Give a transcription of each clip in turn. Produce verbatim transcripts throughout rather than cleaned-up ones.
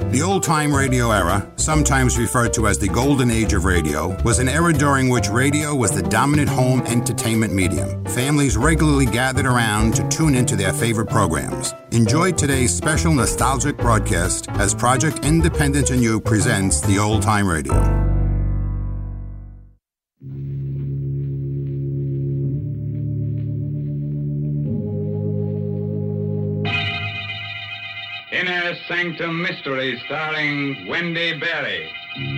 The old-time radio era, sometimes referred to as the golden age of radio, was an era during which radio was the dominant home entertainment medium. Families regularly gathered around to tune into their favorite programs. Enjoy today's special nostalgic broadcast as Project Independence and You presents the old-time radio. Inner Sanctum Mystery, starring Wendy Berry.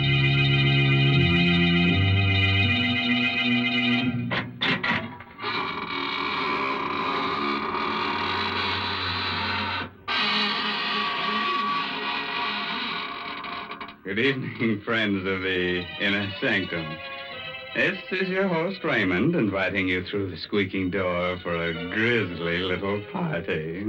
Good evening, friends of the Inner Sanctum. This is your host, Raymond, inviting you through the squeaking door for a grisly little party.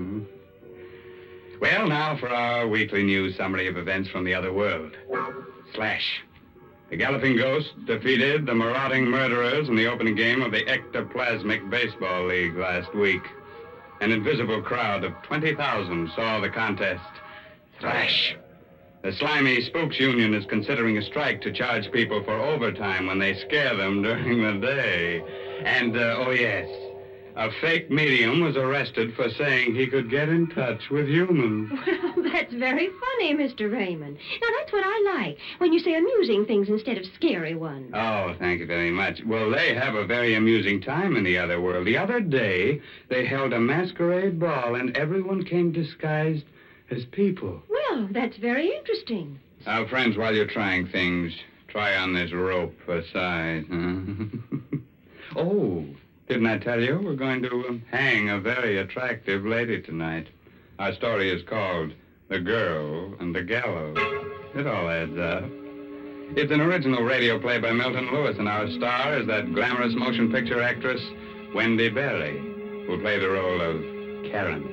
Well, now for our weekly news summary of events from the other world. Slash. The Galloping Ghost defeated the marauding murderers in the opening game of the Ectoplasmic Baseball League last week. An invisible crowd of twenty thousand saw the contest. Slash. The Slimy Spooks Union is considering a strike to charge people for overtime when they scare them during the day. And, uh, oh yes, a fake medium was arrested for saying he could get in touch with humans. Well, that's very funny, Mister Raymond. Now, that's what I like, when you say amusing things instead of scary ones. Oh, thank you very much. Well, they have a very amusing time in the other world. The other day, they held a masquerade ball, and everyone came disguised as people. Well, that's very interesting. Our friends, while you're trying things, try on this rope for size. Huh? Oh, didn't I tell you? We're going to um, hang a very attractive lady tonight. Our story is called The Girl and the Gallows. It all adds up. It's an original radio play by Milton Lewis, and our star is that glamorous motion picture actress, Wendy Berry, who'll play the role of Karen.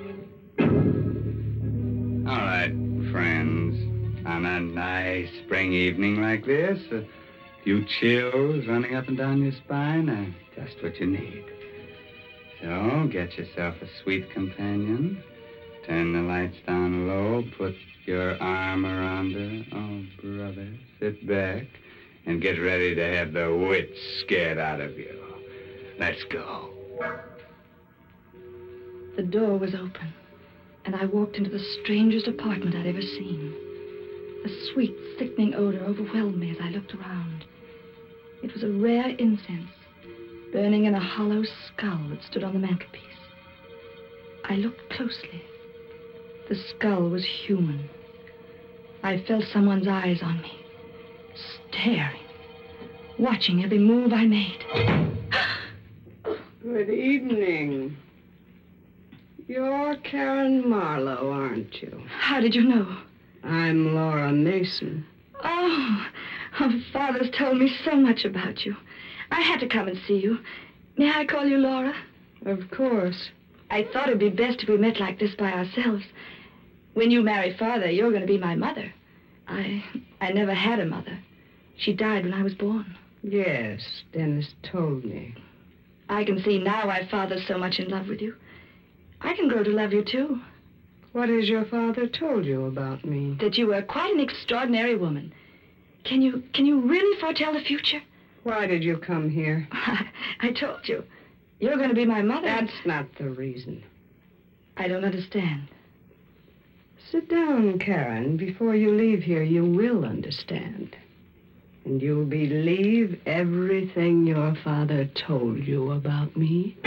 All right, friends, on a nice spring evening like this, a few chills running up and down your spine are just what you need. So get yourself a sweet companion, turn the lights down low, put your arm around her. Oh, brother, sit back and get ready to have the wits scared out of you. Let's go. The door was open, and I walked into the strangest apartment I'd ever seen. A sweet, sickening odor overwhelmed me as I looked around. It was a rare incense, burning in a hollow skull that stood on the mantelpiece. I looked closely. The skull was human. I felt someone's eyes on me, staring, watching every move I made. Good evening. You're Karen Marlowe, aren't you? How did you know? I'm Laura Mason. Oh, oh, Father's told me so much about you. I had to come and see you. May I call you Laura? Of course. I thought it'd be best if we met like this by ourselves. When you marry Father, you're going to be my mother. I I never had a mother. She died when I was born. Yes, Dennis told me. I can see now why Father's so much in love with you. I can grow to love you, too. What has your father told you about me? That you were quite an extraordinary woman. Can you, can you really foretell the future? Why did you come here? I, I told you. You're going to be my mother. That's not the reason. I don't understand. Sit down, Karen. Before you leave here, you will understand. And you'll believe everything your father told you about me.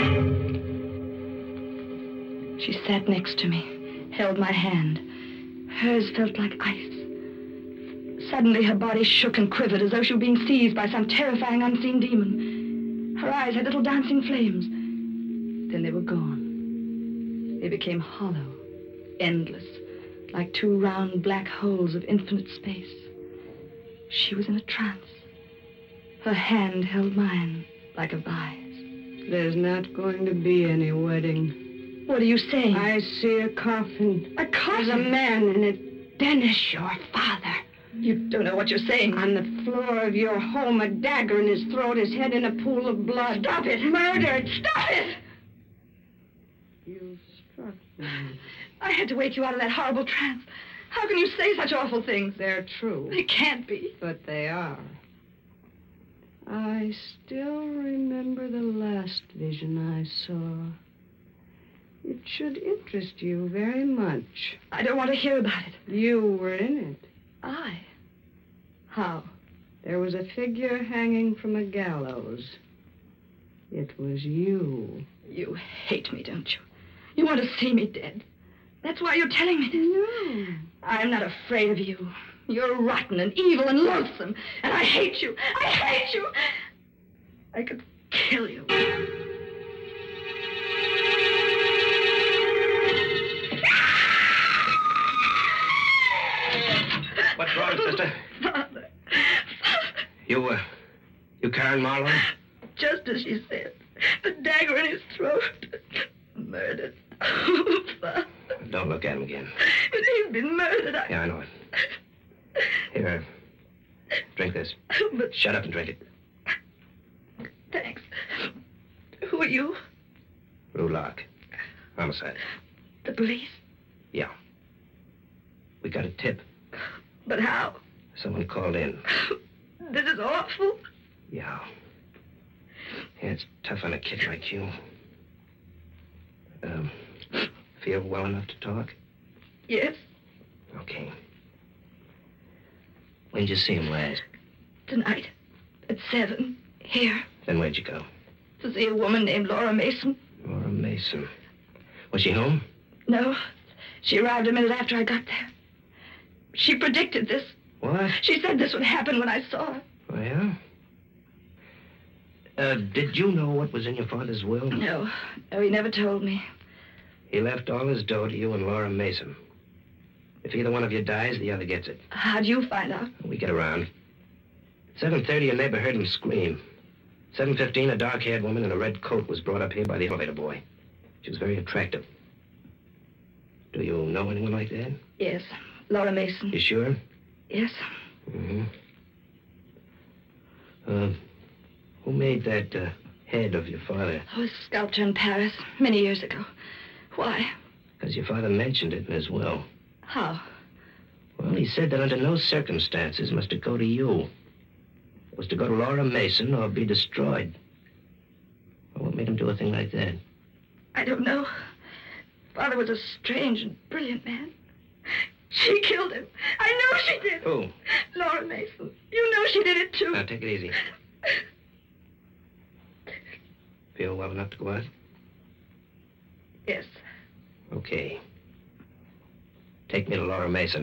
She sat next to me, held my hand. Hers felt like ice. Suddenly, her body shook and quivered as though she were being seized by some terrifying unseen demon. Her eyes had little dancing flames. Then they were gone. They became hollow, endless, like two round black holes of infinite space. She was in a trance. Her hand held mine like a vise. There's not going to be any wedding. What are you saying? I see a coffin. A coffin? There's a man in it. Dennis, your father. You don't know what you're saying. On the floor of your home, a dagger in his throat, his head in a pool of blood. Stop it! Murdered! Stop it! You struck me. I had to wake you out of that horrible trance. How can you say such awful things? They're true. They can't be. But they are. I still remember the last vision I saw. It should interest you very much. I don't want to hear about it. You were in it. I? How? There was a figure hanging from a gallows. It was you. You hate me, don't you? You want to see me dead. That's why you're telling me this. No. I'm not afraid of you. You're rotten and evil and loathsome, and I hate you. I hate you. I could kill you. What's wrong, sister? Father. You, uh, you Karen Marlowe? Just as she said. The dagger in his throat. Murdered. Oh, Father. Don't look at him again. But he's been murdered. I... Yeah, I know it. Here, uh, drink this. But... Shut up and drink it. Thanks. Who are you? Lou Locke. Homicide. The police? Yeah. We got a tip. But how? Someone called in. This is awful. Yeah. Yeah, it's tough on a kid like you. Um, feel well enough to talk? Yes. Okay. When did you see him last? Tonight. At seven. Here. Then where'd you go? To see a woman named Laura Mason. Laura Mason. Was she home? No. She arrived a minute after I got there. She predicted this. What? She said this would happen when I saw her. Oh, yeah? Uh, did you know what was in your father's will? No. No, he never told me. He left all his dough to you and Laura Mason. If either one of you dies, the other gets it. How'd you find out? We get around. At seven thirty, a neighbor heard him scream. seven fifteen, a dark-haired woman in a red coat was brought up here by the elevator boy. She was very attractive. Do you know anyone like that? Yes. Laura Mason. You sure? Yes. Mm-hmm. Uh, who made that uh, head of your father? I was a sculptor in Paris many years ago. Why? Because your father mentioned it in his will. How? Well, he said that under no circumstances must it go to you. It was to go to Laura Mason or be destroyed. Well, what made him do a thing like that? I don't know. Father was a strange and brilliant man. She killed him. I know she did. Who? Laura Mason. You know she did it, too. Now, take it easy. Feel well enough to go out? Yes. Okay. Take me to Laura Mason.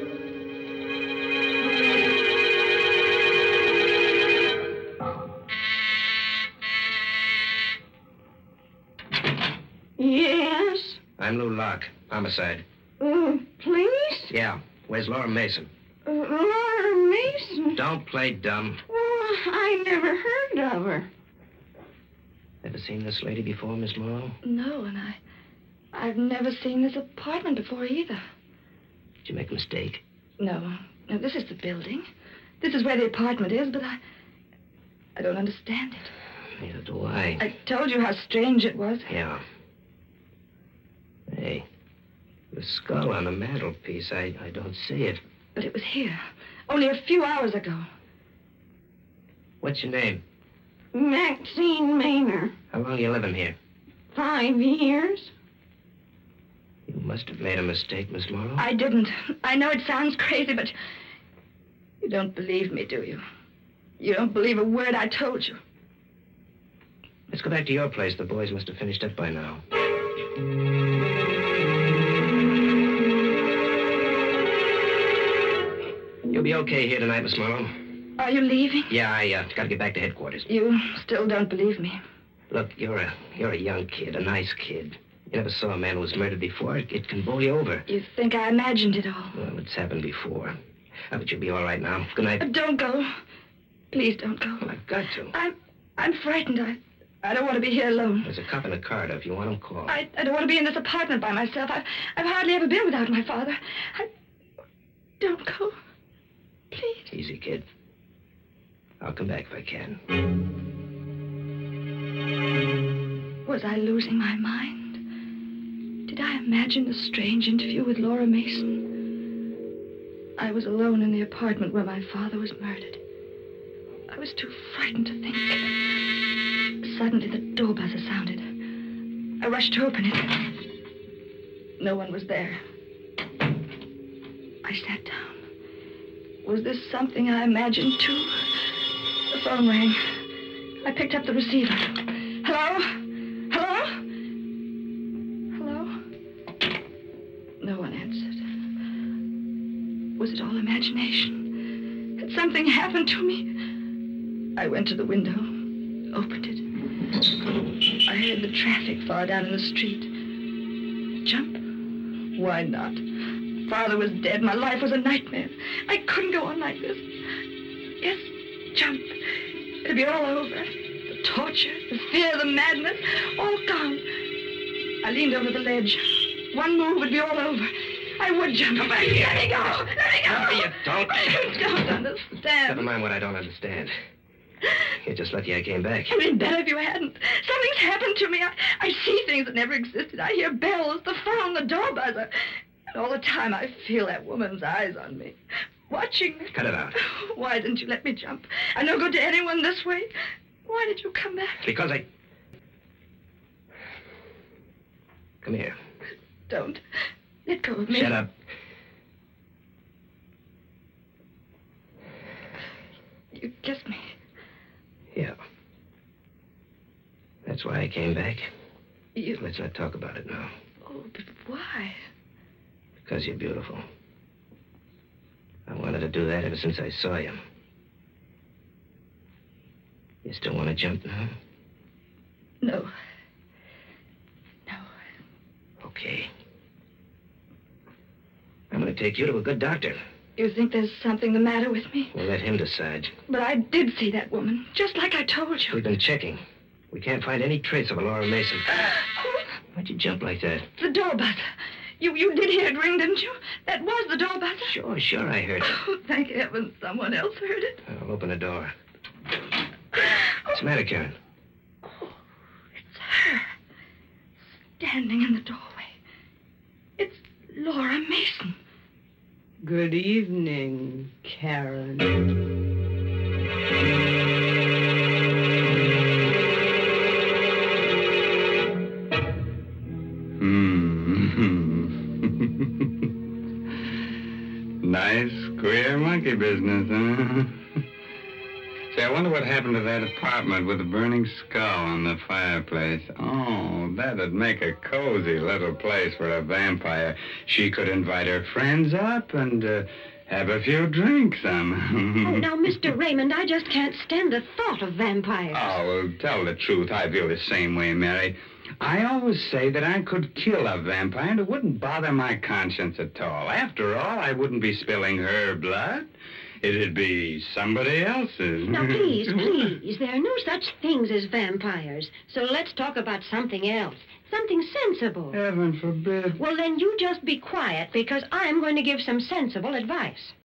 Yes? I'm Lou Locke. Homicide. Uh, police? Yeah. Where's Laura Mason? Uh, Laura Mason? Don't play dumb. Well, I never heard of her. Ever seen this lady before, Miss Morrow? No, and I... I've never seen this apartment before either. Did you make a mistake? No. No, this is the building. This is where the apartment is, but I... I don't understand it. Neither do I. I told you how strange it was. Yeah. Hey, the skull on the mantelpiece, I, I don't see it. But it was here. Only a few hours ago. What's your name? Maxine Maynor. How long you living here? Five years. You must have made a mistake, Miss Morrow. I didn't. I know it sounds crazy, but... You don't believe me, do you? You don't believe a word I told you. Let's go back to your place. The boys must have finished up by now. You'll be okay here tonight, Miss Morrow. Are you leaving? Yeah, I uh, gotta get back to headquarters. You still don't believe me. Look, you're a you're a young kid, a nice kid. You never saw a man who was murdered before. It, it can bowl you over. You think I imagined it all. Well, it's happened before. Uh, but you'll be all right now. Good night. Uh, don't go. Please don't go. Well, I've got to. I'm I'm frightened. I I don't want to be here alone. There's a cop in the corridor. If you want him, call. I, I don't want to be in this apartment by myself. I, I've hardly ever been without my father. I, don't go. Please. Easy, kid. I'll come back if I can. Was I losing my mind? Did I imagine a strange interview with Laura Mason? I was alone in the apartment where my father was murdered. I was too frightened to think. Suddenly, the door buzzer sounded. I rushed to open it. No one was there. I sat down. Was this something I imagined, too? The phone rang. I picked up the receiver. Hello? Hello? Hello? No one answered. Was it all imagination? Had something happened to me? I went to the window, opened it. I heard the traffic far down in the street. Jump? Why not? Father was dead. My life was a nightmare. I couldn't go on like this. Yes, jump. It'd be all over. The torture, the fear, the madness, all gone. I leaned over the ledge. One move would be all over. I would jump. Come back here. Let me go. Let me go. No, you don't. You don't understand. Never mind what I don't understand. You're just lucky I came back. You'd been better if you hadn't. Something's happened to me. I, I see things that never existed. I hear bells, the phone, the door buzzer. And all the time I feel that woman's eyes on me, watching me. Cut it out. Why didn't you let me jump? I'm no good to anyone this way. Why did you come back? Because I... Come here. Don't. Let go of me. Shut up. You kissed me. Yeah. That's why I came back. You... Let's not talk about it now. Oh, but why? Because you're beautiful. I wanted to do that ever since I saw you. You still want to jump now? No. No. Okay. I'm going to take you to a good doctor. You think there's something the matter with me? We'll let him decide. But I did see that woman, just like I told you. We've been checking. We can't find any trace of a Laura Mason. Why'd you jump like that? The door buzzer. You you did hear it ring, didn't you? That was the door buzzer. Sure, sure, I heard it. Oh, thank heaven someone else heard it. I'll open the door. What's the matter, Karen? Oh, it's her. Standing in the doorway. It's Laura Mason. Good evening, Karen. Nice, queer monkey business, huh? Say, I wonder what happened to that apartment with the burning skull on the fireplace. Oh, that'd make a cozy little place for a vampire. She could invite her friends up and uh, have a few drinks. Um. Oh, now, Mister Raymond, I just can't stand the thought of vampires. Oh, well, tell the truth. I feel the same way, Mary. I always say that I could kill a vampire and it wouldn't bother my conscience at all. After all, I wouldn't be spilling her blood. It'd be somebody else's. Now, please, please, there are no such things as vampires. So let's talk about something else, something sensible. Heaven forbid. Well, then you just be quiet, because I'm going to give some sensible advice.